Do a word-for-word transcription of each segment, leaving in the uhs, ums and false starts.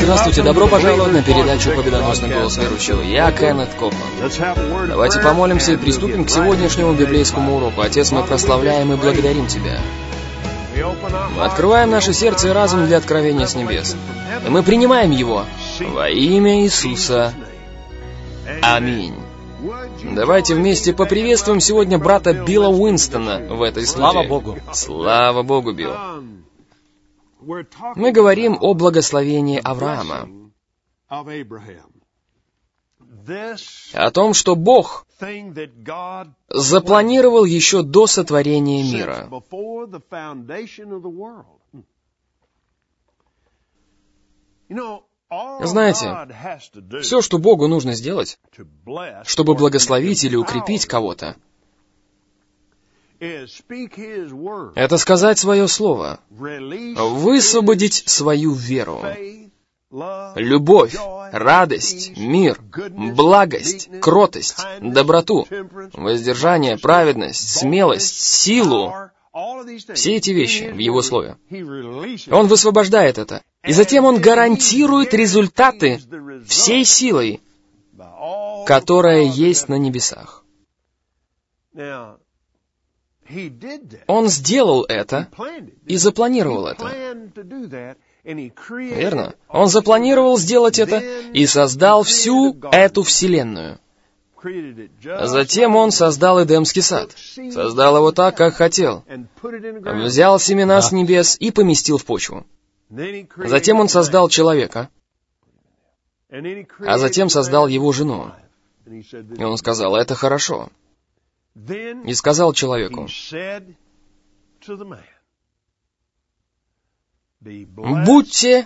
Здравствуйте, добро пожаловать на передачу «Победоносный голос верующего». Я Кеннет Копланд. Давайте помолимся и приступим к сегодняшнему библейскому уроку. Отец, мы прославляем и благодарим Тебя. Мы открываем наше сердце и разум для откровения с небес. И мы принимаем его во имя Иисуса. Аминь. Давайте вместе поприветствуем сегодня брата Билла Уинстона в этой студии. Слава Богу. Слава Богу, Билл. Мы говорим о благословении Авраама. О том, что Бог запланировал еще до сотворения мира. Знаете, все, что Богу нужно сделать, чтобы благословить или укрепить кого-то, это сказать свое слово, высвободить свою веру, любовь, радость, мир, благость, кротость, доброту, воздержание, праведность, смелость, силу. Все эти вещи в Его Слове. Он высвобождает это. И затем Он гарантирует результаты всей силой, которая есть на небесах. Он сделал это и запланировал это. Верно? Он запланировал сделать это и создал всю эту вселенную. Затем Он создал Эдемский сад. Создал его так, как хотел. Взял семена с небес и поместил в почву. Затем Он создал человека. А затем создал его жену. И Он сказал, это хорошо. И сказал человеку, будьте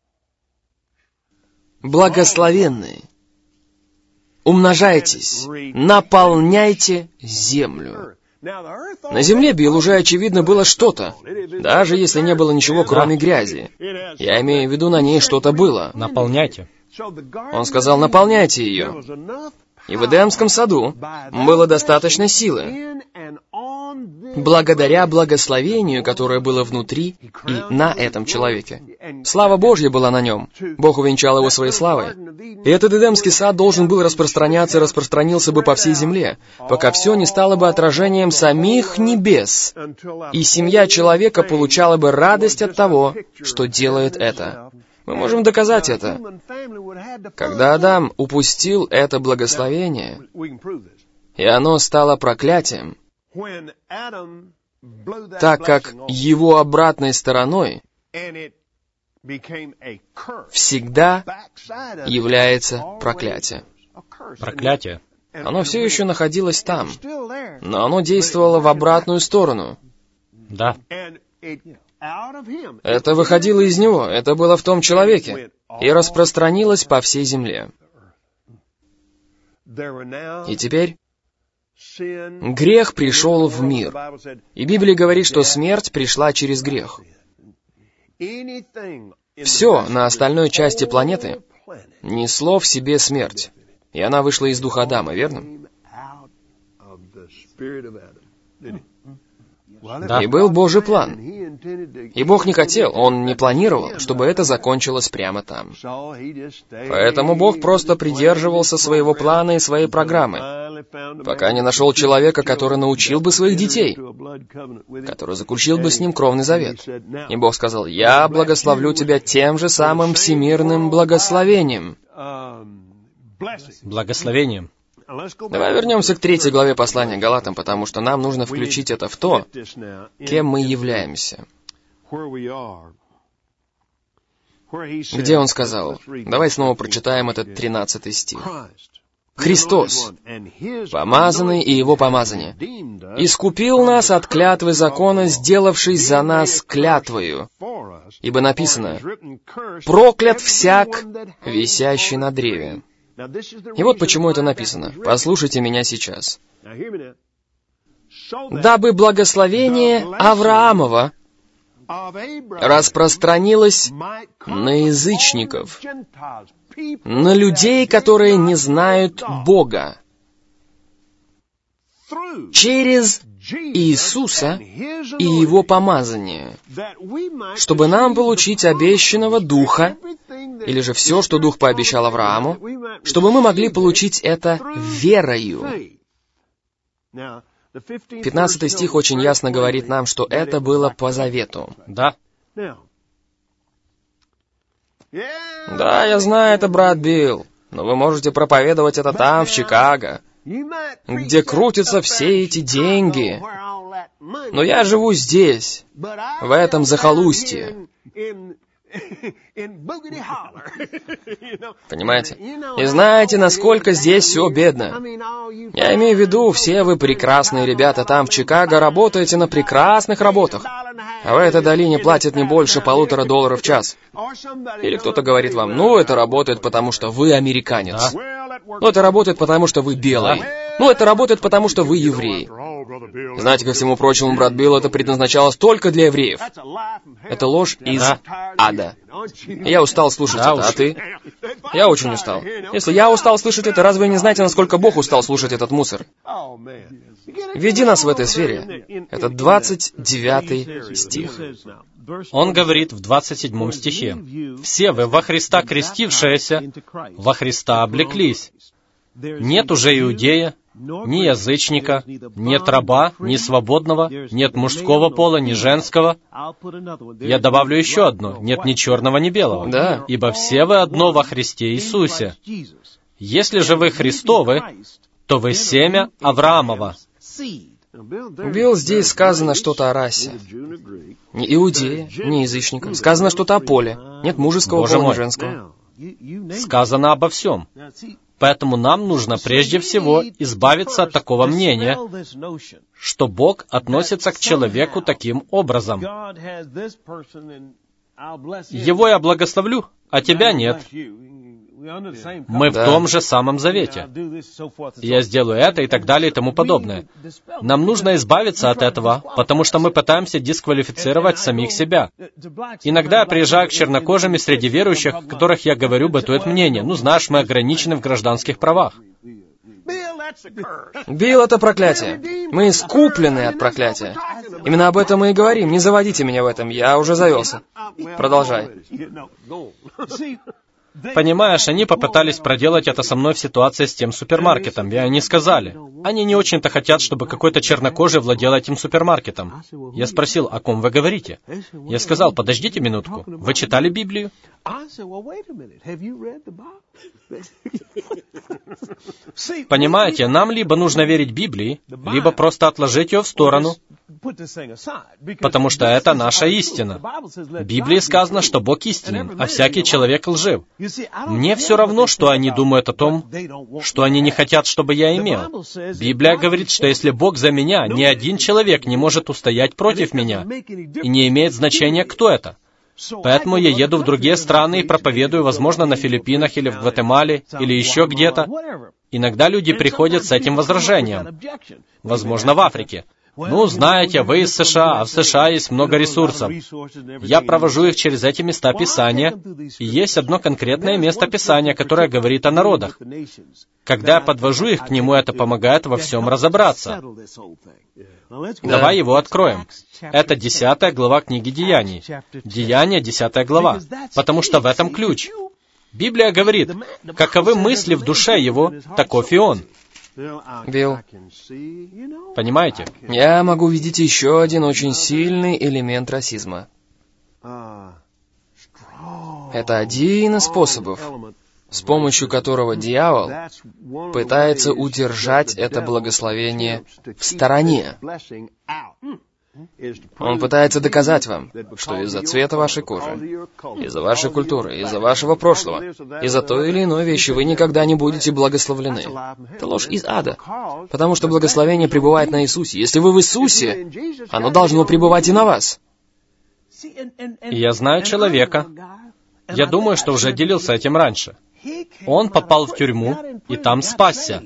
благословенны, умножайтесь, наполняйте землю. На земле, Билл, уже очевидно было что-то, даже если не было ничего, кроме грязи. Я имею в виду, на ней что-то было. Наполняйте. Он сказал, наполняйте ее. И в Эдемском саду было достаточно силы, благодаря благословению, которое было внутри и на этом человеке. Слава Божья была на нем. Бог увенчал его своей славой. И этот Эдемский сад должен был распространяться и распространился бы по всей земле, пока все не стало бы отражением самих небес, и семья человека получала бы радость от того, что делает это. Мы можем доказать это. Когда Адам упустил это благословение, и оно стало проклятием, так как его обратной стороной всегда является проклятие. Проклятие. Оно все еще находилось там, но оно действовало в обратную сторону. Да. Это выходило из него, это было в том человеке, и распространилось по всей земле. И теперь грех пришел в мир. И Библия говорит, что смерть пришла через грех. Все на остальной части планеты несло в себе смерть. И она вышла из духа Адама, верно? Да. И был Божий план. И Бог не хотел, Он не планировал, чтобы это закончилось прямо там. Поэтому Бог просто придерживался своего плана и своей программы, пока не нашел человека, который научил бы своих детей, который заключил бы с ним кровный завет. И Бог сказал, «Я благословлю тебя тем же самым всемирным благословением». Благословением. Давай вернемся к третьей главе послания Галатам, потому что нам нужно включить это в то, кем мы являемся. Где он сказал? Давай снова прочитаем этот тринадцатый стих. «Христос, помазанный и Его помазание, искупил нас от клятвы закона, сделавшись за нас клятвою. Ибо написано, проклят всяк, висящий на древе». И вот почему это написано. Послушайте меня сейчас. «Дабы благословение Авраамова распространилось на язычников, на людей, которые не знают Бога, через Иисуса и Его помазание, чтобы нам получить обещанного Духа или же все, что Дух пообещал Аврааму, чтобы мы могли получить это верою. Пятнадцатый стих очень ясно говорит нам, что это было по завету. Да. Да, я знаю это, брат Билл, но вы можете проповедовать это там, в Чикаго, где крутятся все эти деньги. Но я живу здесь, в этом захолустье. Понимаете? И знаете, насколько здесь все бедно. Я имею в виду, все вы прекрасные ребята там в Чикаго работаете на прекрасных работах, а в этой долине платят не больше полутора долларов в час. Или кто-то говорит вам, ну, это работает, потому что вы американец. Ну, это работает, потому что вы белый. Ну, это работает, потому что вы еврей. Знаете, ко всему прочему, брат Билл, это предназначалось только для евреев. Это ложь из Да. ада. Я устал слушать Да это, уж. а ты? Я очень устал. Если я устал слышать это, разве вы не знаете, насколько Бог устал слушать этот мусор? Веди нас в этой сфере. Это двадцать девятый стих. Он говорит в двадцать седьмом стихе: «Все вы во Христа крестившиеся, во Христа облеклись. Нет уже иудея, ни язычника, нет раба, ни свободного, нет мужского пола, ни женского». Я добавлю еще одно: нет ни черного, ни белого. Да. «Ибо все вы одно во Христе Иисусе. Если же вы Христовы, то вы семя Авраамова». Билл, здесь сказано что-то о расе. Ни иудея, ни язычника. Сказано что-то о поле. Нет мужеского Боже пола, ни мой. женского. Сказано обо всем. Поэтому нам нужно прежде всего избавиться от такого мнения, что Бог относится к человеку таким образом. Его я благословлю, а тебя нет. Мы в Да. том же самом завете. Я сделаю это и так далее и тому подобное. Нам нужно избавиться от этого, потому что мы пытаемся дисквалифицировать самих себя. Иногда я приезжаю к чернокожим, и среди верующих, о которых я говорю, бытует мнение: ну, знаешь, мы ограничены в гражданских правах. Билл, это проклятие. Мы искуплены от проклятия. Именно об этом мы и говорим. Не заводите меня в этом, я уже завелся. Продолжай. Понимаешь, они попытались проделать это со мной в ситуации с тем супермаркетом, и они сказали, они не очень-то хотят, чтобы какой-то чернокожий владел этим супермаркетом. Я спросил, о ком вы говорите? Я сказал, подождите минутку, вы читали Библию? Понимаете, нам либо нужно верить Библии, либо просто отложить ее в сторону, потому что это наша истина. В Библии сказано, что Бог истинен, а всякий человек лжив. Мне все равно, что они думают о том, что они не хотят, чтобы я имел. Библия говорит, что если Бог за меня, ни один человек не может устоять против меня, и не имеет значения, кто это. Поэтому я еду в другие страны и проповедую, возможно, на Филиппинах или в Гватемале, или еще где-то. Иногда люди приходят с этим возражением. Возможно, в Африке. Ну, знаете, вы из США, а в США есть много ресурсов. Я провожу их через эти места Писания, и есть одно конкретное место Писания, которое говорит о народах. Когда я подвожу их к нему, это помогает во всем разобраться. Давай его откроем. Это десятая глава книги Деяний. Деяния, десятая глава. Потому что в этом ключ. Библия говорит, каковы мысли в душе его, таков и он. Билл, Понимаете? я могу видеть еще один очень сильный элемент расизма. Это один из способов, с помощью которого дьявол пытается удержать это благословение в стороне. Он пытается доказать вам, что из-за цвета вашей кожи, из-за вашей культуры, из-за вашего прошлого, из-за той или иной вещи вы никогда не будете благословлены. Это ложь из ада, потому что благословение пребывает на Иисусе. Если вы в Иисусе, оно должно пребывать и на вас. Я знаю человека, я думаю, что уже делился этим раньше. Он попал в тюрьму и там спасся.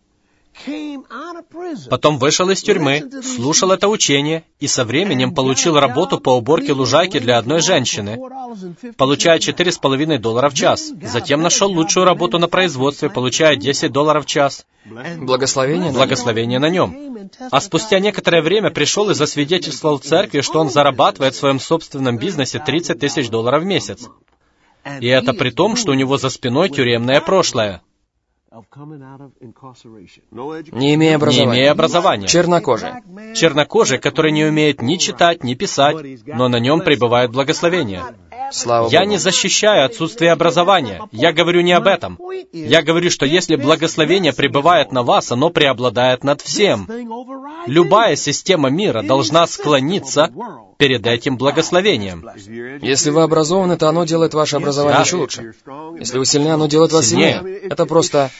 Потом вышел из тюрьмы, слушал это учение и со временем получил работу по уборке лужайки для одной женщины, получая четыре с половиной доллара в час. Затем нашел лучшую работу на производстве, получая десять долларов в час. Благословение, Благословение на нем. А спустя некоторое время пришел и засвидетельствовал в церкви, что он зарабатывает в своем собственном бизнесе тридцать тысяч долларов в месяц. И это при том, что у него за спиной тюремное прошлое. Не имея образования. Не имея образования. Чернокожий. Чернокожий, который не умеет ни читать, ни писать, но на нем пребывает благословение. Слава Я Богу. не защищаю отсутствие образования. Я говорю не об этом. Я говорю, что если благословение пребывает на вас, оно преобладает над всем. Любая система мира должна склониться перед этим благословением. Если вы образованы, то оно делает ваше образование Да. еще лучше. Если вы сильны, оно делает вас Сильнее. сильнее. Это просто...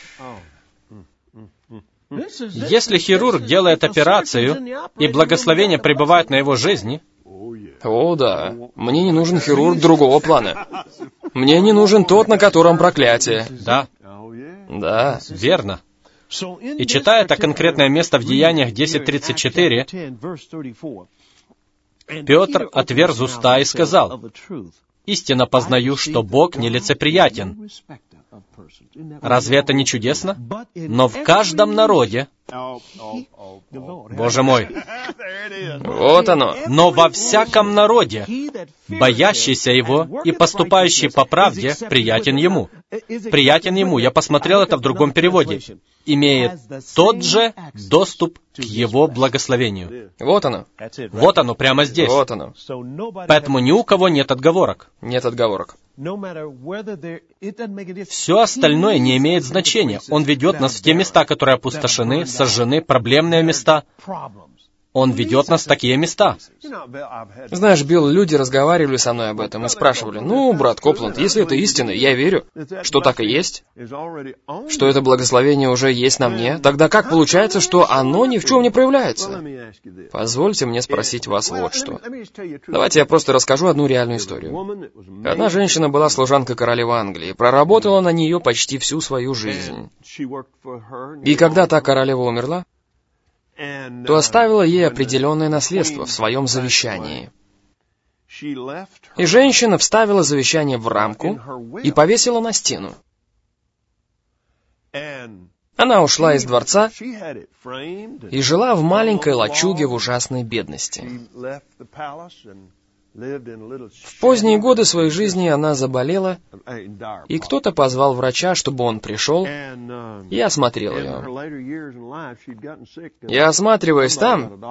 Если хирург делает операцию, и благословение пребывает на его жизни, О, да. Мне не нужен хирург другого плана. Мне не нужен тот, на котором проклятие. да, Да. верно. И читая это конкретное место в Деяниях десять тридцать четыре, Петр отверз уста и сказал: «Истинно познаю, что Бог нелицеприятен». Разве это не чудесно? Но в каждом народе, Боже мой, Вот оно. но во всяком народе, боящийся Его и поступающий по правде, приятен Ему. Приятен Ему, я посмотрел это в другом переводе, имеет тот же доступ к Его благословению. Вот оно. Вот оно, прямо здесь. Вот оно. Поэтому ни у кого нет отговорок. Нет отговорок. Все остальное не имеет значения. Он ведет нас в те места, которые опустошены, сожжены, проблемные места. Он ведет нас в такие места. Знаешь, Билл, люди разговаривали со мной об этом и спрашивали: «Ну, брат Копланд, если это истина, я верю, что так и есть, что это благословение уже есть на мне, тогда как получается, что оно ни в чем не проявляется?» Позвольте мне спросить вас вот что. Давайте я просто расскажу одну реальную историю. Одна женщина была служанкой королевы Англии, проработала на нее почти всю свою жизнь. И когда та королева умерла, то оставила ей определенное наследство в своем завещании. И женщина вставила завещание в рамку и повесила на стену. Она ушла из дворца и жила в маленькой лачуге в ужасной бедности. В поздние годы своей жизни она заболела, и кто-то позвал врача, чтобы он пришел и осмотрел ее. И осматриваясь там,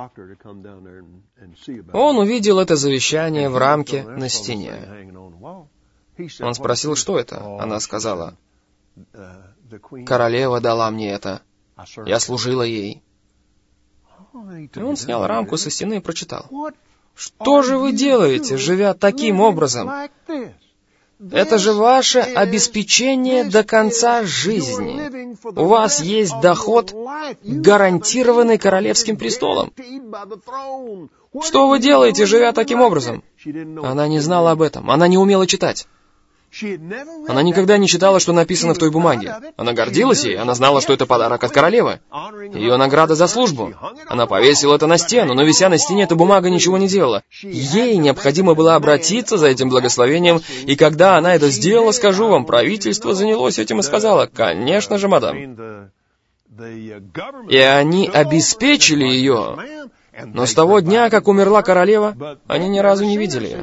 он увидел это завещание в рамке на стене. Он спросил, что это? Она сказала: «Королева дала мне это. Я служила ей». И он снял рамку со стены и прочитал: «Что же вы делаете, живя таким образом? Это же ваше обеспечение до конца жизни. У вас есть доход, гарантированный королевским престолом. Что вы делаете, живя таким образом?» Она не знала об этом, она не умела читать. Она никогда не читала, что написано в той бумаге. Она гордилась ей, она знала, что это подарок от королевы. Ее награда за службу. Она повесила это на стену, но, вися на стене, эта бумага ничего не делала. Ей необходимо было обратиться за этим благословением, и когда она это сделала, скажу вам, правительство занялось этим и сказало: «Конечно же, мадам». И они обеспечили ее. Но с того дня, как умерла королева, они ни разу не видели ее.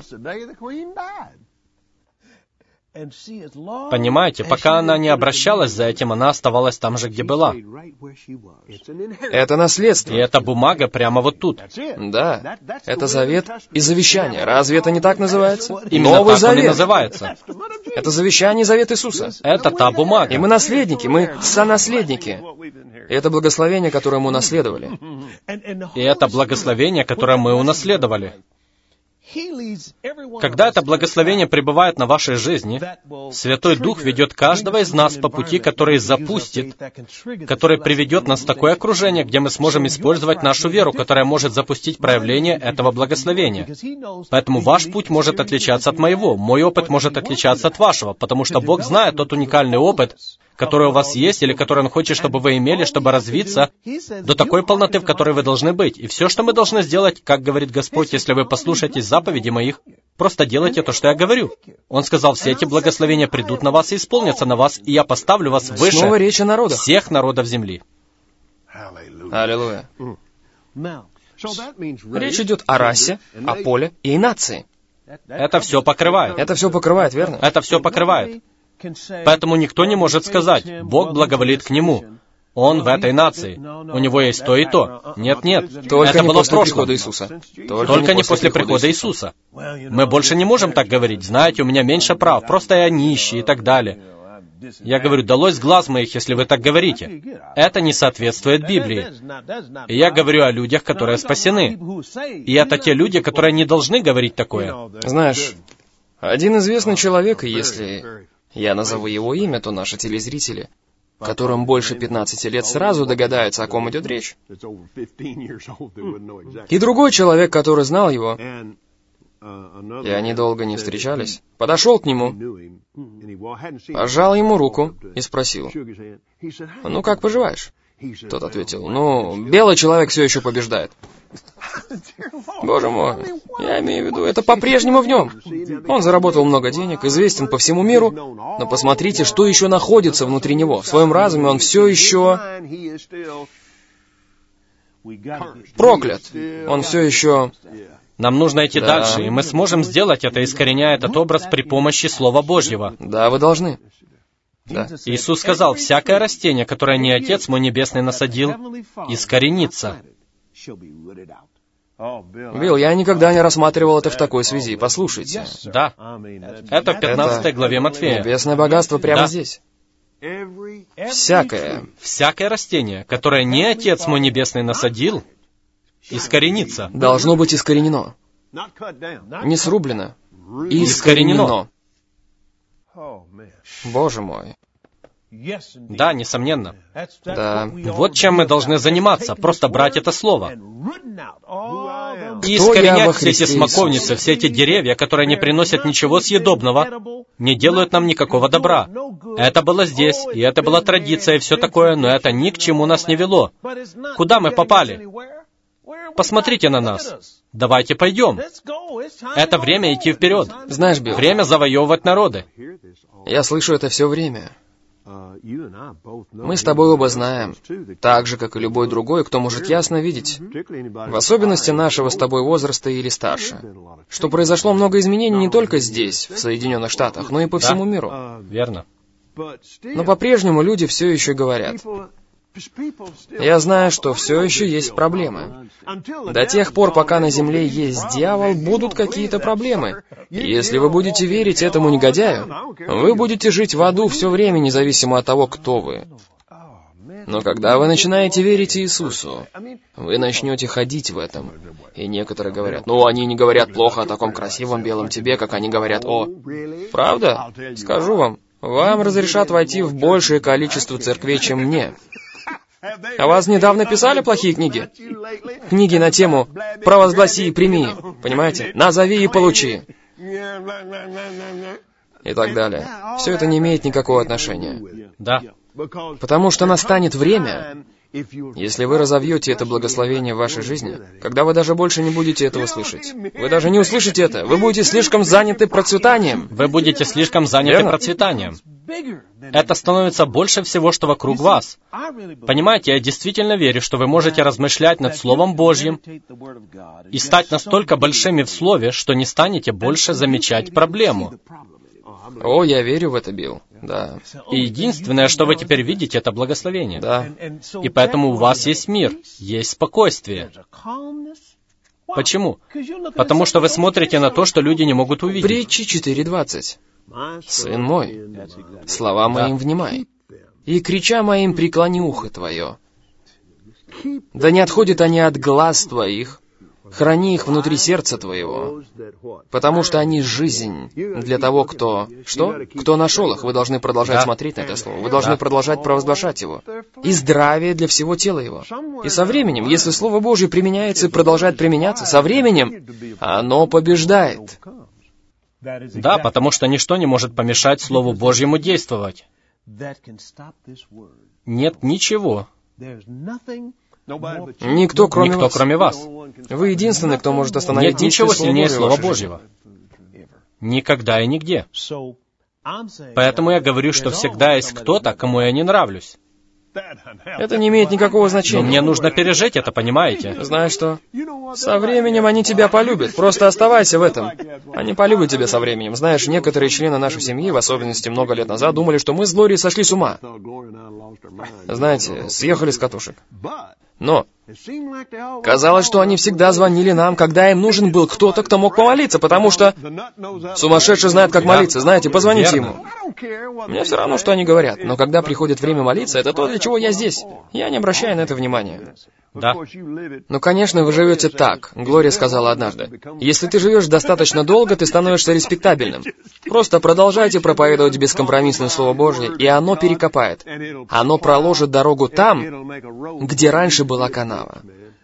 Понимаете, пока она не обращалась за этим, она оставалась там же, где была. Это наследство. И эта бумага прямо вот тут. Да, это завет и завещание. Разве это не так называется? Именно Новый так он и завет. называется. Это завещание и завет Иисуса. Это та бумага. И мы наследники, мы сонаследники. И это благословение, которое мы унаследовали. И это благословение, которое мы унаследовали. Когда это благословение пребывает на вашей жизни, Святой Дух ведет каждого из нас по пути, который запустит, который приведет нас в такое окружение, где мы сможем использовать нашу веру, которая может запустить проявление этого благословения. Поэтому ваш путь может отличаться от моего, мой опыт может отличаться от вашего, потому что Бог знает тот уникальный опыт, который у вас есть, или который Он хочет, чтобы вы имели, чтобы развиться до такой полноты, в которой вы должны быть. И все, что мы должны сделать, как говорит Господь, если вы послушаетесь заповедей моих, просто делайте то, что я говорю. Он сказал: все эти благословения придут на вас и исполнятся на вас, и я поставлю вас выше Снова речь о народах. всех народов земли. Аллилуйя. Речь идет о расе, о поле и о нации. Это все покрывает. Это все покрывает, верно? Это все покрывает. Поэтому никто не может сказать, Бог благоволит к нему. Он в этой нации. У него есть то и то. Нет, нет. Только это не было в после прошлом. прихода Иисуса. Только, Только не после прихода Иисуса. Мы больше не можем так говорить. Знаете, у меня меньше прав, просто я нищий и так далее. Я говорю, долой с глаз моих, если вы так говорите. Это не соответствует Библии. И я говорю о людях, которые спасены. И это те люди, которые не должны говорить такое. Знаешь, один известный человек, и если я назову его имя, то наши телезрители, которым больше пятнадцати лет, сразу догадаются, о ком идет речь. И другой человек, который знал его, и они долго не встречались, подошел к нему, пожал ему руку и спросил, «Ну, как поживаешь?» Тот ответил, «Ну, белый человек все еще побеждает». Боже мой, я имею в виду, это по-прежнему в нем. Он заработал много денег, известен по всему миру, но посмотрите, что еще находится внутри него. В своем разуме он все еще проклят. Он все еще... Нам нужно идти Да. дальше, и мы сможем сделать это, искореняя этот образ при помощи Слова Божьего. Да, вы должны. Да. Иисус сказал, «Всякое растение, которое не Отец мой Небесный насадил, искоренится». Билл, я никогда не рассматривал это в такой связи. Послушайте. Да. Это в пятнадцатой главе Матфея. Небесное богатство прямо Да. здесь. Всякое. Всякое растение, которое не Отец мой Небесный насадил, искоренится. Должно быть искоренено. Не срублено. Искоренено. Боже мой. Да, несомненно. Да. Вот чем мы должны заниматься, просто брать это слово. И Кто я во искоренять все эти Христе смоковницы, Иисусе? все эти деревья, которые не приносят ничего съедобного, не делают нам никакого добра. Это было здесь, и это была традиция, и все такое, но это ни к чему нас не вело. Куда мы попали? Посмотрите на нас. Давайте пойдем. Это время идти вперед. Знаешь, Билл, Время завоевывать народы. я слышу это все время. Мы с тобой оба знаем, так же, как и любой другой, кто может ясно видеть, в особенности нашего с тобой возраста или старше, что произошло много изменений не только здесь, в Соединенных Штатах, но и по Да. всему миру. Верно. Но по-прежнему люди все еще говорят, я знаю, что все еще есть проблемы. До тех пор, пока на земле есть дьявол, будут какие-то проблемы. И если вы будете верить этому негодяю, вы будете жить в аду все время, независимо от того, кто вы. Но когда вы начинаете верить Иисусу, вы начнете ходить в этом. И некоторые говорят, ну, они не говорят плохо о таком красивом белом тебе, как они говорят о... Правда? Скажу вам, вам разрешат войти в большее количество церквей, чем мне. А вас недавно писали плохие книги? Книги на тему «Провозгласи и прими», понимаете? «Назови и получи». И так далее. Все это не имеет никакого отношения. Да. Потому что настанет время, если вы разовьете это благословение в вашей жизни, когда вы даже больше не будете этого слышать. Вы даже не услышите это. Вы будете слишком заняты процветанием. Вы будете слишком заняты Верно? процветанием. Это становится больше всего, что вокруг вас. Понимаете, я действительно верю, что вы можете размышлять над Словом Божьим и стать настолько большими в Слове, что не станете больше замечать проблему. О, я верю в это, Билл. Да. И единственное, что вы теперь видите, это благословение. Да. И поэтому у вас есть мир, есть спокойствие. Почему? Потому что вы смотрите на то, что люди не могут увидеть. Притчи четыре двадцать. «Сын мой, слова моим внимай, и крича моим преклони ухо твое. Да не отходят они от глаз твоих, храни их внутри сердца твоего, потому что они жизнь для того, кто... Что? Кто нашел их. Вы должны продолжать Да. смотреть на это слово. Вы должны Да. продолжать провозглашать его. И здравие для всего тела его. И со временем, если Слово Божье применяется и продолжает применяться, со временем оно побеждает. Да, потому что ничто не может помешать Слову Божьему действовать. Нет ничего. Никто, кроме Никто, вас. кроме вас. Вы единственный, кто может остановить Нет ничего действие сильнее Слова Слова Божьего в вашей Божьего. Никогда и нигде. Поэтому я говорю, что всегда есть кто-то, кому я не нравлюсь. Это не имеет никакого Но значения. мне нужно пережить это, понимаете? Знаешь что? Со временем они тебя полюбят. Просто оставайся в этом. Они полюбят тебя со временем. Знаешь, некоторые члены нашей семьи, в особенности много лет назад, думали, что мы с Глорией сошли с ума. Знаете, съехали с катушек. Но казалось, что они всегда звонили нам, когда им нужен был кто-то, кто мог помолиться, потому что сумасшедший знает, как молиться. Знаете, позвоните Верно. ему. Мне все равно, что они говорят, но когда приходит время молиться, это то, для чего я здесь. Я не обращаю на это внимания. Да. Ну, конечно, вы живете так, Глория сказала однажды. Если ты живешь достаточно долго, ты становишься респектабельным. Просто продолжайте проповедовать бескомпромиссное Слово Божье, и оно перекопает. Оно проложит дорогу там, где раньше была канава.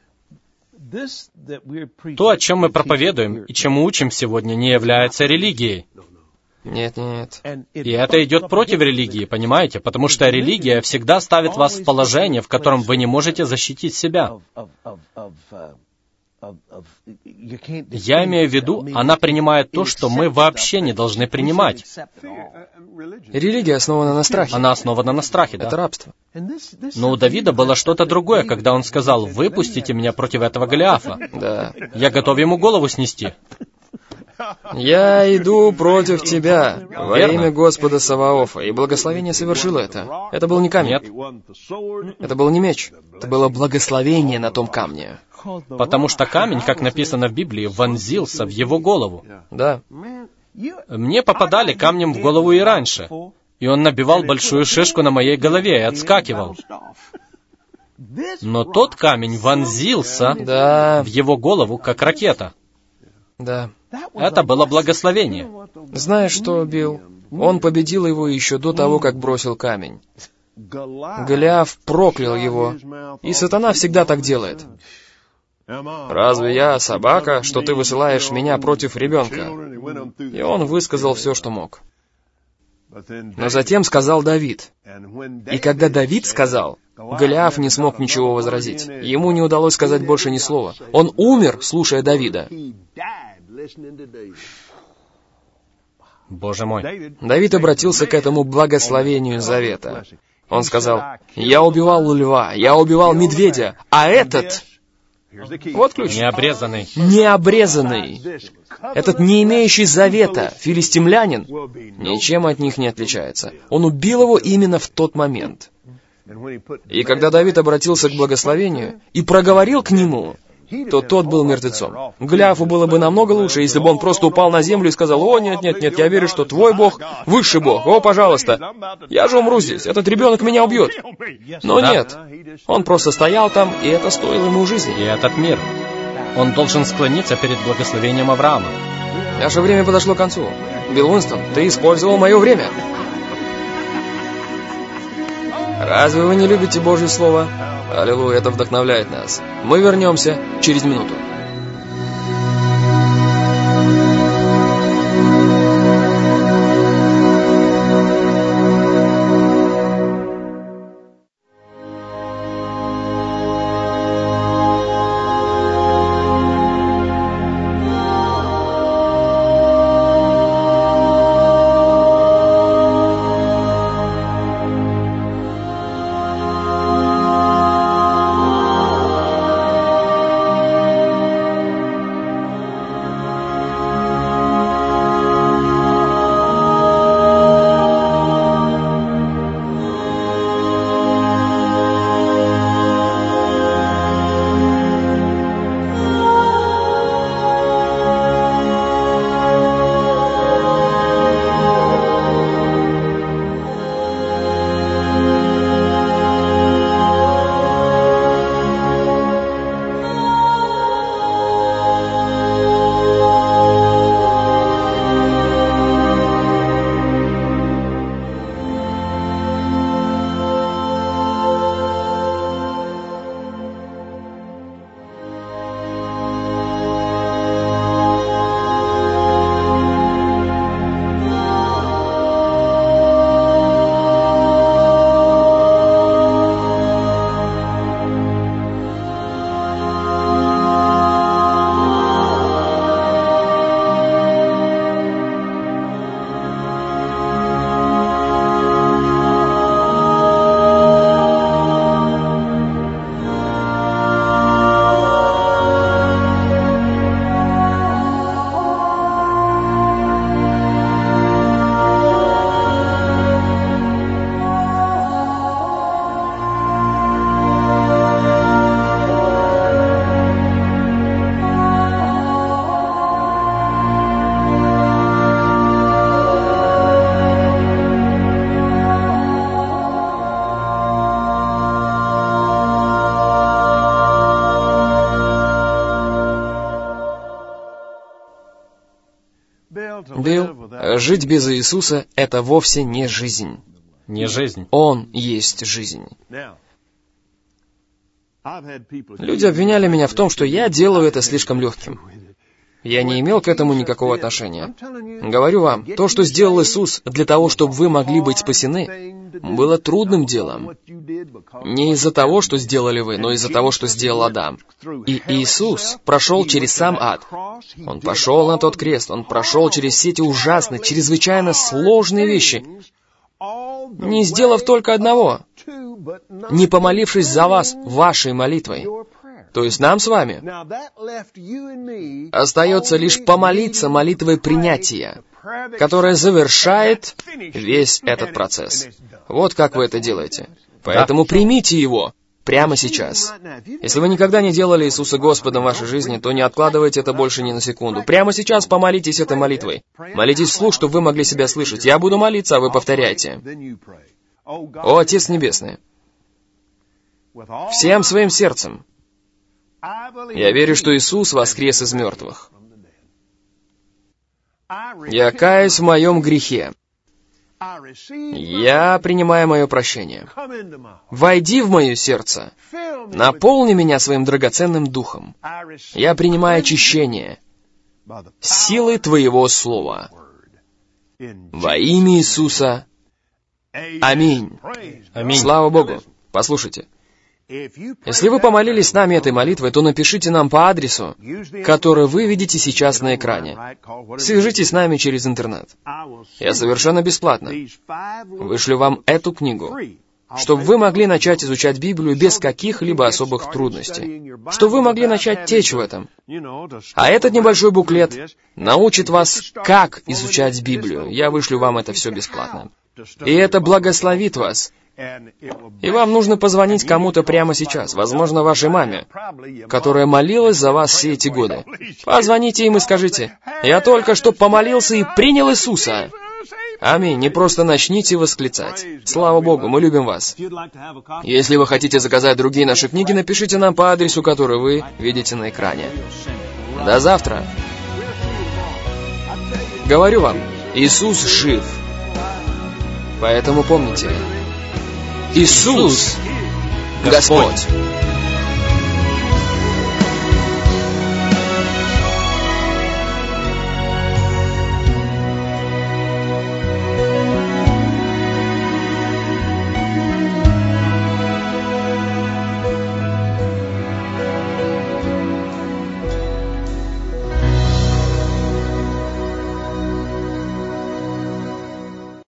То, о чем мы проповедуем и чему учим сегодня, не является религией. Нет, нет. И это идет против религии, понимаете? Потому что религия всегда ставит вас в положение, в котором вы не можете защитить себя. Я имею в виду, она принимает то, что мы вообще не должны принимать. Религия основана на страхе. Она основана на страхе, да? Это рабство. Но у Давида было что-то другое, когда он сказал: «Выпустите меня против этого Голиафа. Да. Я готов ему голову снести». «Я иду против тебя во Верно. имя Господа Саваофа», и благословение совершило это. Это был не камень. Нет. Это был не меч. Это было благословение на том камне. Потому что камень, как написано в Библии, вонзился в его голову. Да. Мне попадали камнем в голову и раньше, и он набивал большую шишку на моей голове и отскакивал. Но тот камень вонзился Да. в его голову, как ракета. Да. Это было благословение. Знаешь что, Билл? Он победил его еще до того, как бросил камень. Голиаф проклял его, и сатана всегда так делает. «Разве я собака, что ты высылаешь меня против ребенка?» И он высказал все, что мог. Но затем сказал Давид. И когда Давид сказал, Голиаф не смог ничего возразить. Ему не удалось сказать больше ни слова. Он умер, слушая Давида. Боже мой. Давид обратился к этому благословению завета. Он сказал: «Я убивал льва, я убивал медведя, а этот...» Вот ключ. Необрезанный. Необрезанный. Этот не имеющий завета филистимлянин ничем от них не отличается. Он убил его именно в тот момент. И когда Давид обратился к благословению и проговорил к нему, то тот был мертвецом. Голиафу было бы намного лучше, если бы он просто упал на землю и сказал: «О, нет, нет, нет, я верю, что твой Бог высший Бог. О, пожалуйста, я же умру здесь, этот ребенок меня убьет». Но Да. нет, он просто стоял там, и это стоило ему жизни. И этот мир. Он должен склониться перед благословением Авраама. Наше время подошло к концу. Билл Уинстон, ты использовал мое время. Разве вы не любите Божье Слово? Аллилуйя, это вдохновляет нас. Мы вернемся через минуту. Билл, жить без Иисуса — это вовсе не жизнь. Не жизнь. Он есть жизнь. Люди обвиняли меня в том, что я делаю это слишком легким. Я не имел к этому никакого отношения. Говорю вам, то, что сделал Иисус для того, чтобы вы могли быть спасены, было трудным делом. Не из-за того, что сделали вы, но из-за того, что сделал Адам. И Иисус прошел через сам ад. Он пошел на тот крест, Он прошел через все эти ужасные, чрезвычайно сложные вещи, не сделав только одного, не помолившись за вас вашей молитвой. То есть нам с вами остается лишь помолиться молитвой принятия, которая завершает весь этот процесс. Вот как вы это делаете. Поэтому примите Его прямо сейчас. Если вы никогда не делали Иисуса Господом в вашей жизни, то не откладывайте это больше ни на секунду. Прямо сейчас помолитесь этой молитвой. Молитесь вслух, чтобы вы могли себя слышать. Я буду молиться, а вы повторяйте. О, Отец Небесный, всем своим сердцем я верю, что Иисус воскрес из мертвых. Я каюсь в моем грехе. Я принимаю мое прощение. Войди в мое сердце. Наполни меня своим драгоценным духом. Я принимаю очищение силой Твоего Слова. Во имя Иисуса. Аминь. Аминь. Слава Богу. Послушайте. Если вы помолились с нами этой молитвой, то напишите нам по адресу, который вы видите сейчас на экране. Свяжитесь с нами через интернет. Я совершенно бесплатно вышлю вам эту книгу, чтобы вы могли начать изучать Библию без каких-либо особых трудностей, чтобы вы могли начать течь в этом. А этот небольшой буклет научит вас, как изучать Библию. Я вышлю вам это все бесплатно. И это благословит вас. И вам нужно позвонить кому-то прямо сейчас, возможно, вашей маме, которая молилась за вас все эти годы. Позвоните им и скажите: «Я только что помолился и принял Иисуса». Аминь. Не просто начните восклицать. Слава Богу, мы любим вас. Если вы хотите заказать другие наши книги, напишите нам по адресу, который вы видите на экране. До завтра. Говорю вам, Иисус жив. Поэтому помните, Иисус Господь.